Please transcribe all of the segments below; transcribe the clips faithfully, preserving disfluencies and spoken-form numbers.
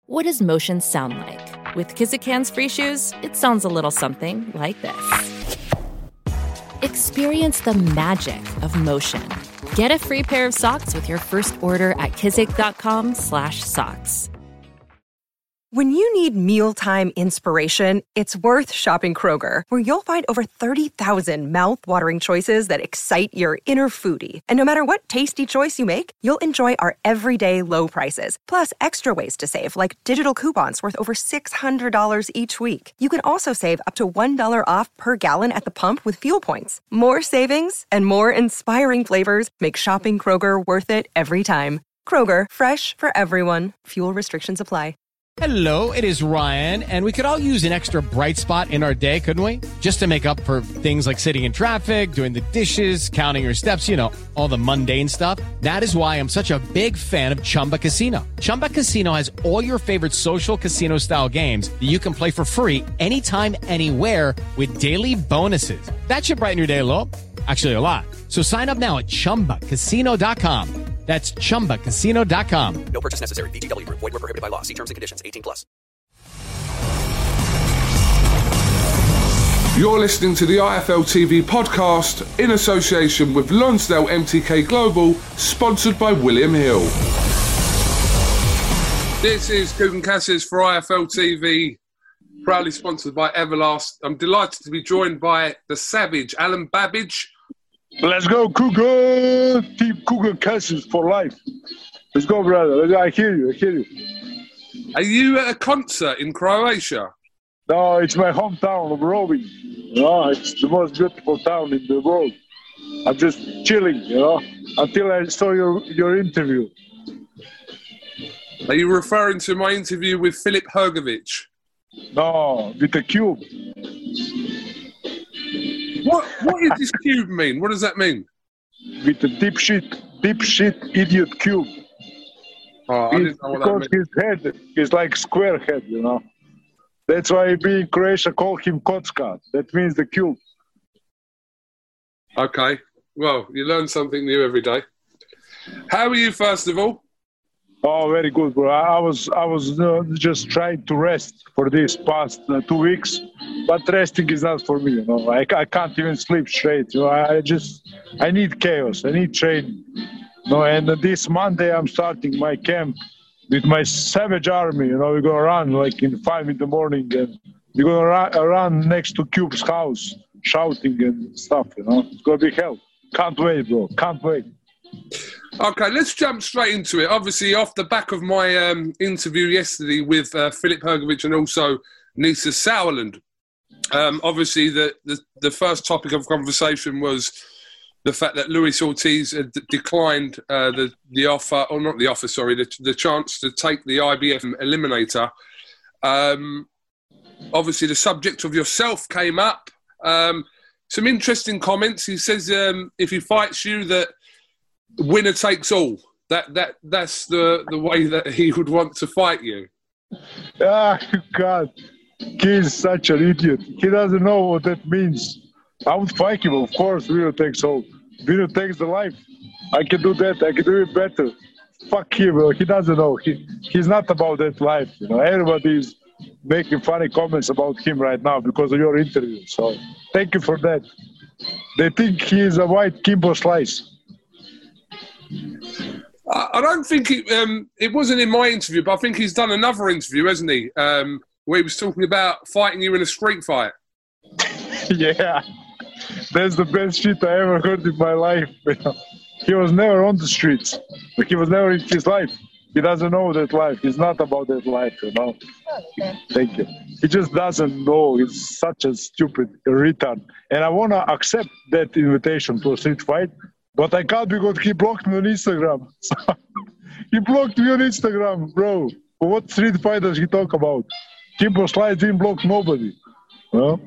What does motion sound like? With Kizikans free shoes, it sounds a little something like this. Experience the magic of motion. Get a free pair of socks with your first order at kizik.com slash socks. When you need mealtime inspiration, it's worth shopping Kroger, where you'll find over thirty thousand mouth-watering choices that excite your inner foodie. And no matter what tasty choice you make, you'll enjoy our everyday low prices, plus extra ways to save, like digital coupons worth over six hundred dollars each week. You can also save up to one dollar off per gallon at the pump with fuel points. More savings and more inspiring flavors make shopping Kroger worth it every time. Kroger, fresh for everyone. Fuel restrictions apply. Hello, it is Ryan, and we could all use an extra bright spot in our day, couldn't we? Just to make up for things like sitting in traffic, doing the dishes, counting your steps, you know, all the mundane stuff. That is why I'm such a big fan of Chumba Casino. Chumba Casino has all your favorite social casino-style games that you can play for free anytime, anywhere with daily bonuses. That should brighten your day a little. Actually, a lot. So sign up now at chumba casino dot com. That's chumba casino dot com. No purchase necessary. V G W. Void where prohibited by law. See terms and conditions. eighteen plus. You're listening to the I F L T V podcast in association with Lonsdale M T K Global, sponsored by William Hill. This is Kugan Cassius for I F L T V, proudly sponsored by Everlast. I'm delighted to be joined by the Savage, Alan Babbage. Let's go, Cougar! Team Cougar Cassius for life. Let's go, brother. I hear you. I hear you. Are you at a concert in Croatia? No, it's my hometown of Rovinj. You know, it's the most beautiful town in the world. I'm just chilling, you know, until I saw your, your interview. Are you referring to my interview with Filip Hrgović? No, with the cube. What What does this cube mean? What does that mean? With the deep shit, deep shit idiot cube. Oh, I didn't know what that meant. Because his head is like square head, you know. That's why we in Croatia call him Kocka. That means the cube. Okay. Well, you learn something new every day. How are you, first of all? Oh, very good, bro. I was I was uh, just trying to rest for this past uh, two weeks, but resting is not for me. You know, I, I can't even sleep straight. You know, I just I need chaos. I need training. You know, and uh, this Monday I'm starting my camp with my Savage Army. You know, we're gonna run like in five in the morning, and we're gonna run, uh, run next to Cube's house, shouting and stuff. You know, it's gonna be hell. Can't wait, bro. Can't wait. Okay, let's jump straight into it. Obviously, off the back of my um, interview yesterday with uh, Filip Hrgović and also Nisa Sauerland, um, obviously the, the, the first topic of conversation was the fact that Luis Ortiz had d- declined uh, the, the offer, or not the offer, sorry, the, the chance to take the I B F Eliminator. Um, obviously, the subject of yourself came up. Um, some interesting comments. He says um, if he fights you, that winner takes all. That that that's the, the way that he would want to fight you. Ah, God. He's such an idiot. He doesn't know what that means. I would fight him, of course. Winner takes all. Winner takes the life. I can do that. I can do it better. Fuck him. Bro. He doesn't know. He He's not about that life. You know, everybody is making funny comments about him right now because of your interview. So thank you for that. They think he is a white Kimbo Slice. I don't think it, um, it wasn't in my interview, but I think he's done another interview, hasn't he? Um, where he was talking about fighting you in a street fight. Yeah, that's the best shit I ever heard in my life. He was never on the streets. He was never in his life. He doesn't know that life. He's not about that life, you know. Thank you. He just doesn't know. He's such a stupid retard. And I want to accept that invitation to a street fight. But I can't because he blocked me on Instagram. He blocked me on Instagram, bro. What street fight does he talk about? Kimbo Slice didn't block nobody. Well,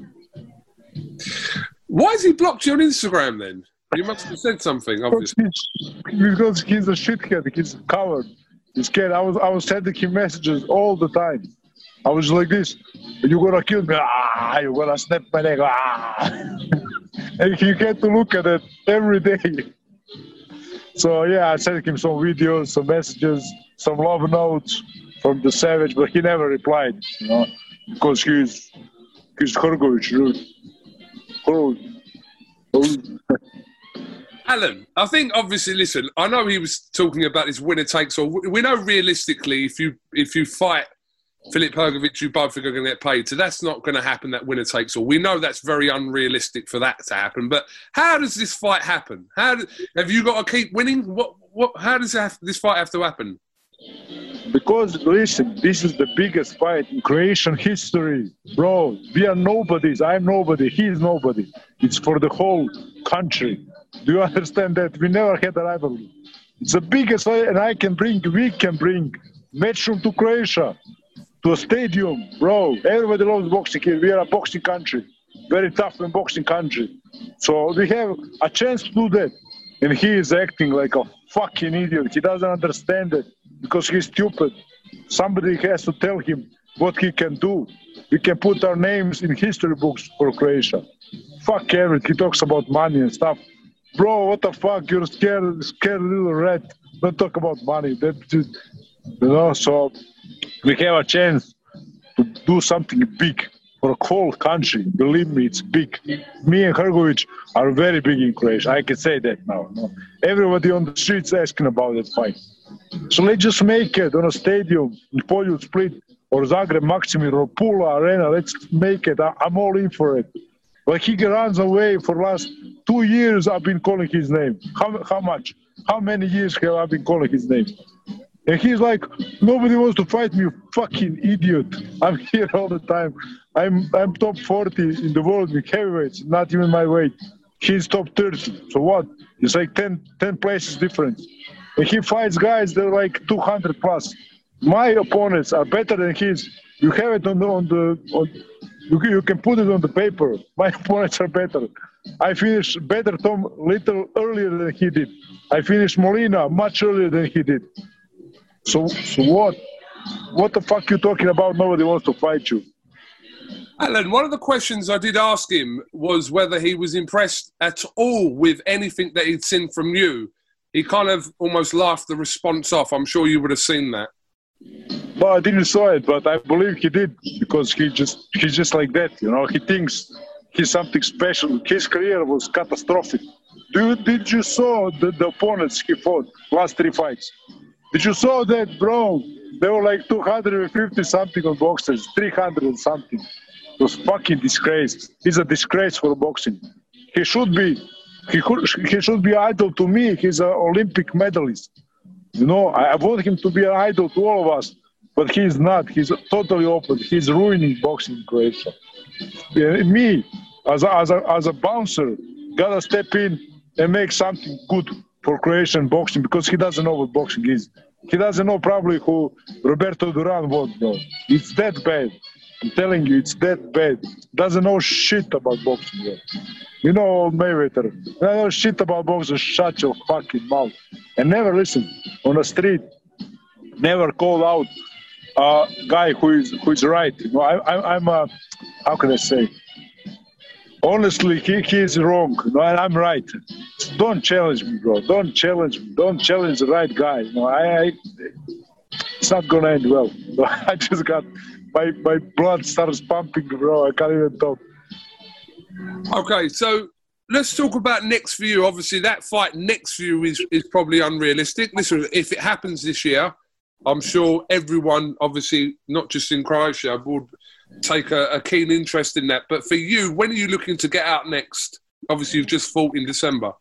why has he blocked you on Instagram then? You must have said something, obviously. Because he's a shithead. He's a coward. He's scared. I was I was sending him messages all the time. I was like this. You're gonna kill me. Ah, you're gonna snap my neck. Ah. And he had to look at it every day. So, yeah, I sent him some videos, some messages, some love notes, from the Savage, but he never replied, you know, because he's he's Hrgović, dude. Alan, I think obviously, listen, I know he was talking about this winner takes all. We know realistically, if you if you fight Filip Hrgović, you both are going to get paid. So that's not going to happen, that winner takes all. We know that's very unrealistic for that to happen. But how does this fight happen? How do, have you got to keep winning? What what? How does have, this fight have to happen? Because, listen, this is the biggest fight in Croatian history. Bro, we are nobodies. I'm nobody. He is nobody. It's for the whole country. Do you understand that? We never had a rivalry. It's the biggest fight, and I can bring, we can bring Matchroom to Croatia, to a stadium. Bro, everybody loves boxing here. We are a boxing country. Very tough in boxing country. So we have a chance to do that. And he is acting like a fucking idiot. He doesn't understand it. Because he's stupid. Somebody has to tell him what he can do. We can put our names in history books for Croatia. Fuck everything. He talks about money and stuff. Bro, what the fuck? You're scared, scared little rat. Don't talk about money. That just, you know, so we have a chance to do something big for a whole country. Believe me, it's big. Me and Hrgović are very big in Croatia. I can say that now. You know? Everybody on the streets asking about that fight. So let's just make it on a stadium in Poljud, Split, or Zagreb, Maksimir, or Pula Arena. Let's make it. I, I'm all in for it. But he runs away for the last two years. I've been calling his name. How, how much? How many years have I been calling his name? And he's like, nobody wants to fight me, you fucking idiot. I'm here all the time. I'm I'm top forty in the world with heavyweights, not even my weight. He's top thirty. So what? It's like ten, ten places difference. And he fights guys that are like two hundred plus. My opponents are better than his. You have it on the, on the on, you, can, you can put it on the paper. My opponents are better. I finished better Tom little earlier than he did. I finished Molina much earlier than he did. So, so what? What the fuck you talking about? Nobody wants to fight you. Alan, one of the questions I did ask him was whether he was impressed at all with anything that he'd seen from you. He kind of almost laughed the response off. I'm sure you would have seen that. Well, I didn't saw it, but I believe he did because he just he's just like that, you know. He thinks he's something special. His career was catastrophic. Do you, did you saw the, the opponents he fought last three fights? Did you saw that, bro? They were like two hundred fifty something on boxers, three hundred and something. It was fucking disgrace. He's a disgrace for boxing. He should be. He, could, he should be idol to me. He's an Olympic medalist. You know, I, I want him to be an idol to all of us, but he's not. He's totally open. He's ruining boxing in Croatia. Yeah, me, as a, as, a, as a bouncer, gotta step in and make something good for Croatian boxing because he doesn't know what boxing is. He doesn't know probably who Roberto Duran was, bro. It's that bad. I'm telling you, it's that bad. Doesn't know shit about boxing, bro. You know, Mayweather. I know shit about boxing. Shut your fucking mouth. And never listen on the street. Never call out a guy who is who is right. You know, I, I, I'm a, how can I say? Honestly, he, he is wrong. You know, and I'm right. Don't challenge me, bro. Don't challenge me. Don't challenge the right guy. You know, I, I it's not gonna end well. So I just got my my blood starts pumping, bro. I can't even talk. Okay, so let's talk about next for you. Obviously, that fight next for you is, is probably unrealistic. Listen, if it happens this year, I'm sure everyone, obviously, not just in Croatia, would take a, a keen interest in that. But for you, when are you looking to get out next? Obviously, you've just fought in December.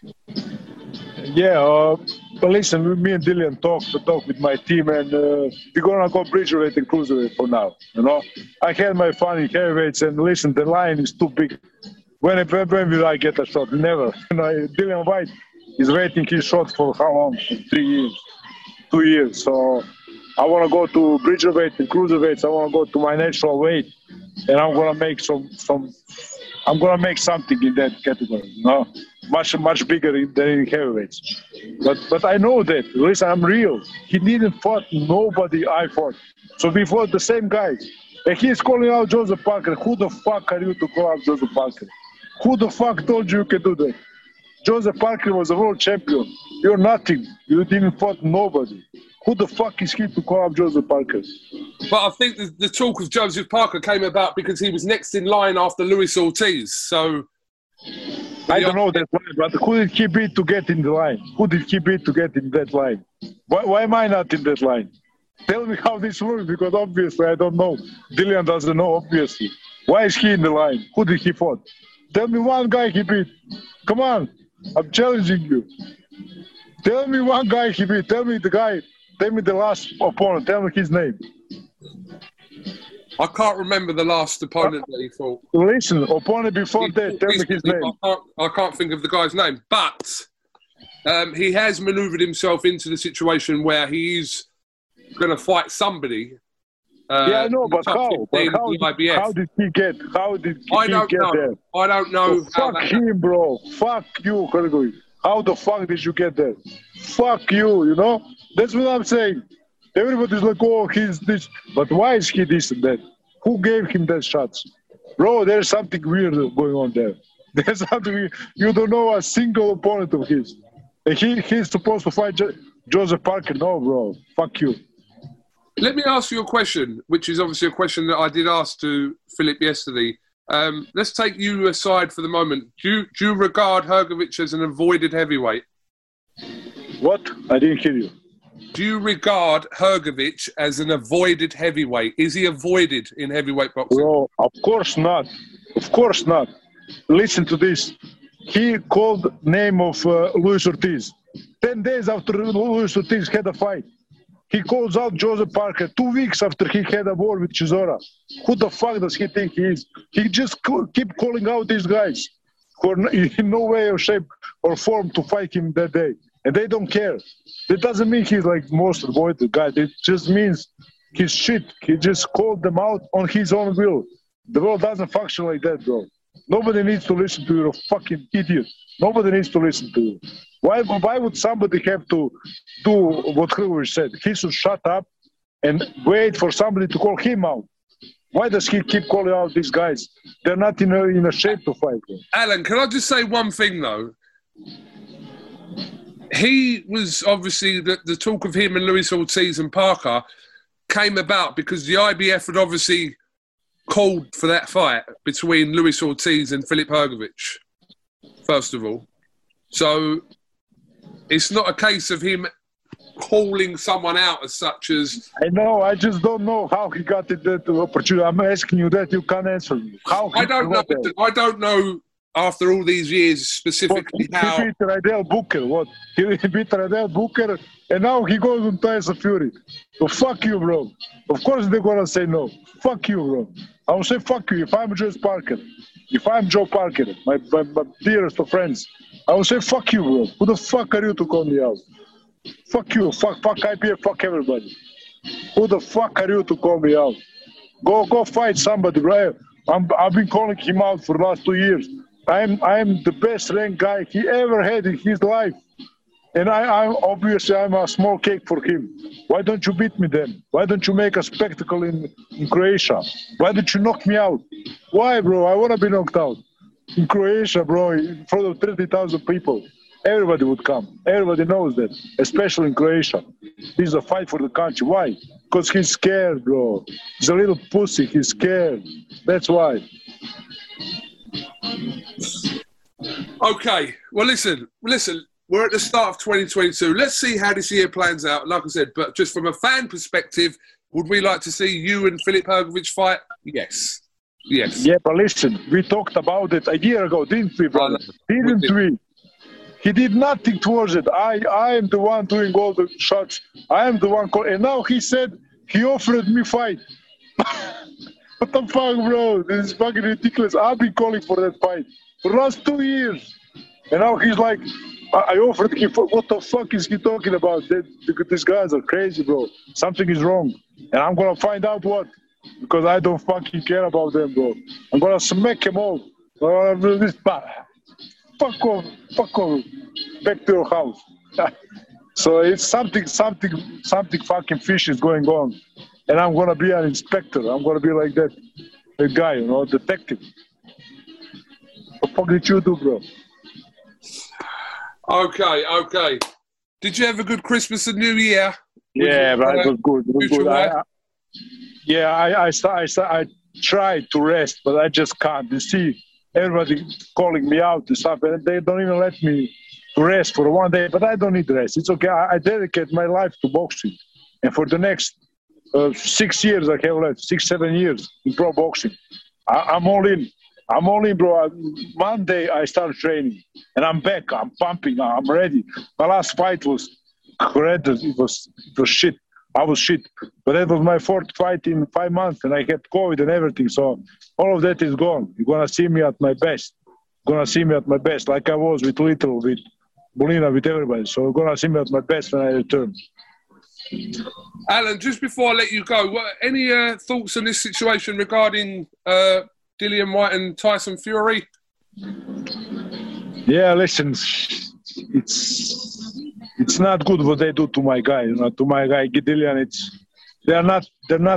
Yeah, uh, but listen, me and Dillian talked to talk with my team, and uh, we're gonna go bridgerweight and cruiserweight for now. You know, I had my fun in heavyweights, and listen, the line is too big. When when will I get a shot? Never. You know, Dillian Whyte is waiting his shot for how long? Three years, two years. So I want to go to bridgerweight and cruiserweights. I want to go to my natural weight, and I'm gonna make some some. I'm gonna make something in that category. You know, much much bigger than in heavyweights. But but I know that. Listen, I'm real. He didn't fight nobody I fought. So we fought the same guys. And he's calling out Joseph Parker. Who the fuck are you to call out Joseph Parker? Who the fuck told you you can do that? Joseph Parker was a world champion. You're nothing. You didn't fight nobody. Who the fuck is he to call up Joseph Parker? But I think the, the talk of Joseph Parker came about because he was next in line after Luis Ortiz. So I don't know that line, but who did he beat to get in the line? Who did he beat to get in that line? Why, why am I not in that line? Tell me how this works, because obviously I don't know. Dillian doesn't know, obviously. Why is he in the line? Who did he fought? Tell me one guy he beat. Come on, I'm challenging you. Tell me one guy he beat. Tell me the guy. Tell me the last opponent. Tell me his name. I can't remember the last opponent that he fought. Listen, opponent before He that, fought tell me his recently, name. but I can't, I can't think of the guy's name. But um, he has manoeuvred himself into the situation where he's going to fight somebody. Uh, Yeah, I know, in the but top how? fifteen But of how, the I B F. how did he get? How did he I don't get know. there? I don't know. Oh, how fuck that him, bro. Fuck you, Gregory. How the fuck did you get there? Fuck you, you know? That's what I'm saying. Everybody's like, oh, he's this. But why is he this and that? Who gave him that shots? Bro, there's something weird going on there. There's something weird. You don't know a single opponent of his. And he, he's supposed to fight jo- Joseph Parker. No, bro. Fuck you. Let me ask you a question, which is obviously a question that I did ask to Philip yesterday. Um, let's take you aside for the moment. Do you, do you regard Hrgović as an avoided heavyweight? What? I didn't hear you. Do you regard Hrgović as an avoided heavyweight? Is he avoided in heavyweight boxing? Bro, of course not. Of course not. Listen to this. He called name of uh, Luis Ortiz. Ten days after Luis Ortiz had a fight, he calls out Joseph Parker. Two weeks after he had a war with Chisora. Who the fuck does he think he is? He just co- keep calling out these guys who are in no way or shape or form to fight him that day. And they don't care. That doesn't mean he's like most avoided guy. It just means he's shit. He just called them out on his own will. The world doesn't function like that, bro. Nobody needs to listen to you, you're a fucking idiot. Nobody needs to listen to you. Why, why would somebody have to do what Hrgović said? He should shut up and wait for somebody to call him out. Why does he keep calling out these guys? They're not in a, in a shape to fight. Bro. Alan, can I just say one thing, though? He was obviously, the, the talk of him and Luis Ortiz and Parker came about because the I B F had obviously called for that fight between Luis Ortiz and Filip Hrgović, first of all. So it's not a case of him calling someone out as such as... I know, I just don't know how he got it, that opportunity. I'm asking you that, you can't answer me. How I don't know. That? I don't know after all these years specifically What, how... He beat Rydell Booker, what? He beat Rydell Booker, and now he goes on Tyson Fury. So fuck you, bro. Of course they're going to say no. Fuck you, bro. I will say fuck you if I'm Joe Parker. If I'm Joe Parker, my, my, my dearest of friends, I will say fuck you, bro. Who the fuck are you to call me out? Fuck you. Fuck, fuck I P F. Fuck everybody. Who the fuck are you to call me out? Go, go fight somebody, bro. I'm, I've been calling him out for the last two years. I'm, I'm the best ranked guy he ever had in his life. And I, I'm obviously I'm a small cake for him. Why don't you beat me then? Why don't you make a spectacle in, in Croatia? Why don't you knock me out? Why, bro? I want to be knocked out. In Croatia, bro, in front of thirty thousand people. Everybody would come. Everybody knows that, especially in Croatia. This is a fight for the country. Why? Because he's scared, bro. He's a little pussy. He's scared. That's why. Okay. Well, listen. Listen. We're at the start of twenty twenty-two. Let's see how this year plans out. Like I said, but just from a fan perspective, would we like to see you and Filip Hrgović fight? Yes. Yes. Yeah, but listen, we talked about it a year ago, didn't we, brother? Didn't we? Did. we? He did nothing towards it. I, I am the one doing all the shots. I am the one calling. And now he said he offered me fight. What the fuck, bro? This is fucking ridiculous. I've been calling for that fight for the last two years. And now he's like, I offered him. What the fuck is he talking about? They, these guys are crazy, bro. Something is wrong. And I'm going to find out what. Because I don't fucking care about them, bro. I'm going to smack them all. Uh, this, fuck off. Fuck off. Back to your house. So it's something, something, something fucking fish is going on. And I'm going to be an inspector. I'm going to be like that, that guy, you know, detective. What the fuck did you do, bro? Okay, okay. Did you have a good Christmas and New Year? Yeah, was, but uh, it was good. It was future good. I, wife? I, yeah, I, I, sta- I, sta- I tried to rest, but I just can't. You see, everybody calling me out and stuff, and they don't even let me rest for one day. But I don't need rest. It's okay. I, I dedicate my life to boxing, and for the next uh, six years I have left, six, seven years in pro boxing. I, I'm all in. I'm all in, bro. I, Monday I start training, and I'm back. I'm pumping. I'm ready. My last fight was horrendous. It was it was shit. I was shit. But that was my fourth fight in five months, and I had COVID and everything. So all of that is gone. You're gonna see me at my best. You're gonna see me at my best, like I was with Little, with Molina, with everybody. So you're gonna see me at my best when I return. Alan, just before I let you go, what, any uh, thoughts on this situation regarding uh, Dillian Whyte and Tyson Fury? Yeah, listen, it's it's not good what they do to my guy. You know, to my guy Dillian. It's they're not they're not.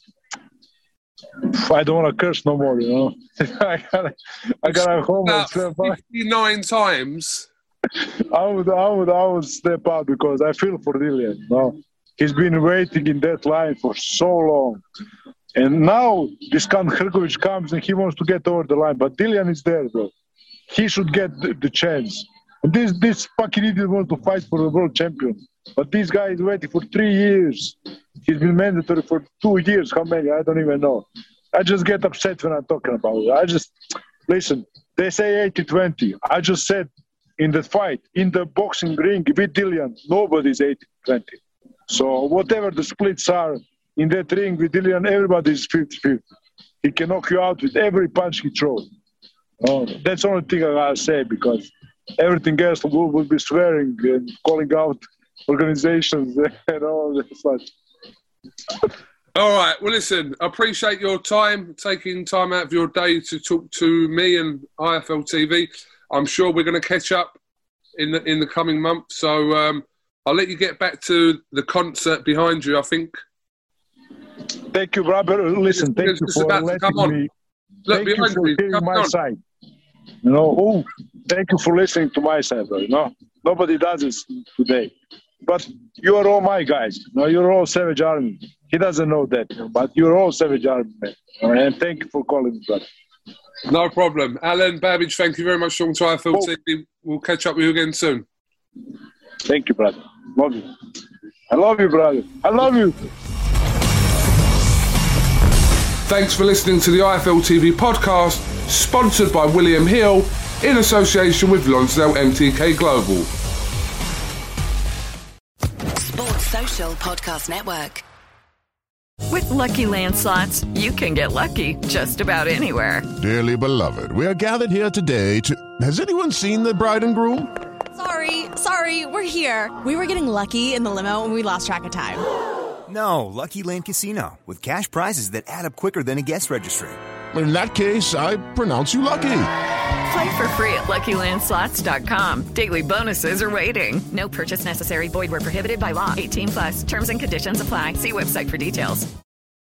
I don't want to curse no more. You know, I got I got home. fifty-nine times. I would I would I would step out because I feel for Dillian. You know? He's been waiting in that line for so long. And now this Khan Hrgovic comes and he wants to get over the line. But Dillian is there, bro. He should get the, the chance. And this this fucking idiot wants to fight for the world champion. But this guy is waiting for three years. He's been mandatory for two years. How many? I don't even know. I just get upset when I'm talking about it. I just, listen, they say eighty twenty. I just said in the fight, in the boxing ring with Dillian, nobody's eighty twenty. So whatever the splits are in that ring with Dillian, everybody is fifty-fifty. He can knock you out with every punch he throws. Oh, that's the only thing I gotta say because everything else will, will be swearing and calling out organizations and all that such. All right. Well, listen, I appreciate your time, taking time out of your day to talk to me and I F L T V. I'm sure we're going to catch up in the in the coming month. So um, I'll let you get back to the concert behind you, I think. Thank you, brother. Listen, thank it's, you it's for about letting to come on. me. Look thank you behind for you. hearing Come my on. side. You know, oh, thank you for listening to my side, bro. You know, nobody does this today. But you are all my guys. You know, you're all Savage Army. He doesn't know that, but you're all Savage Army, man. All right? And thank you for calling me, brother. No problem. Alan Babbage, thank you very much for talking to I F L T V. Oh. We'll catch up with you again soon. Thank you, brother. Love you. I love you, brother. I love you. Thanks for listening to the I F L T V podcast, sponsored by William Hill in association with Lonsdale M T K Global. Sports Social Podcast Network. With Lucky Land Slots, you can get lucky just about anywhere. Dearly beloved, we are gathered here today to... Has anyone seen the bride and groom? Sorry, sorry, we're here. We were getting lucky in the limo and we lost track of time. No, Lucky Land Casino, with cash prizes that add up quicker than a guest registry. In that case, I pronounce you lucky. Play for free at Lucky Land Slots dot com. Daily bonuses are waiting. No purchase necessary. Void where prohibited by law. eighteen plus. Terms and conditions apply. See website for details.